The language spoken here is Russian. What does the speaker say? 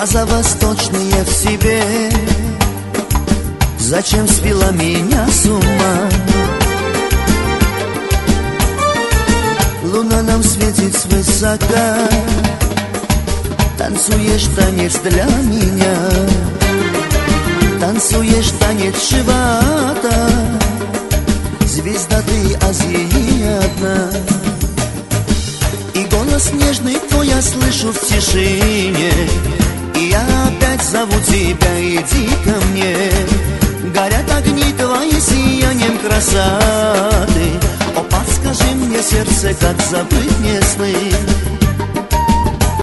Глаза восточные в себе. Зачем свела меня с ума? Луна нам светит свысока. Танцуешь танец для меня. Танцуешь танец живота. Звезда ты Азии одна. И голос нежный твой я слышу в тишине. И я опять зову тебя, иди ко мне. Горят огни твои сиянием красоты. О, подскажи мне, сердце, как забыть не сны.